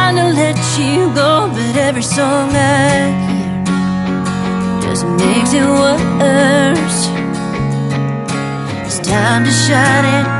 trying to let you go, but every song I hear just makes it worse. It's time to shine it